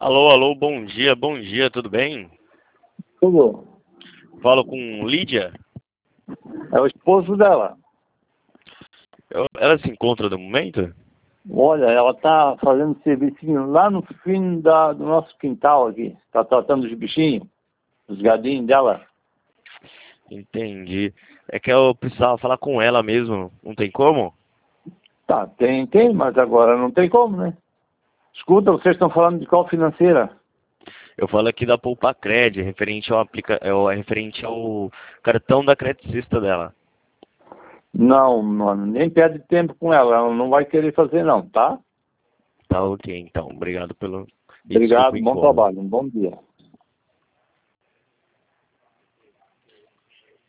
Alô, alô, bom dia, tudo bem? Tudo. Falo com Lídia. É o esposo dela. Ela se encontra no momento? Olha, ela está fazendo serviço lá no fim do nosso quintal aqui. Está tratando dos bichinhos, dos gadinhos dela. Entendi. É que eu precisava falar com ela mesmo, não tem como? Tá, tem, mas agora não tem como, né? Escuta, vocês estão falando de qual financeira? Eu falo aqui da Poupa Cred, referente ao cartão da Credicista dela. Não, mano, nem perde tempo com ela. Ela não vai querer fazer não, tá? Tá ok, então. Obrigado pelo... E desculpa Obrigado, o bom incômodo. trabalho, um bom dia.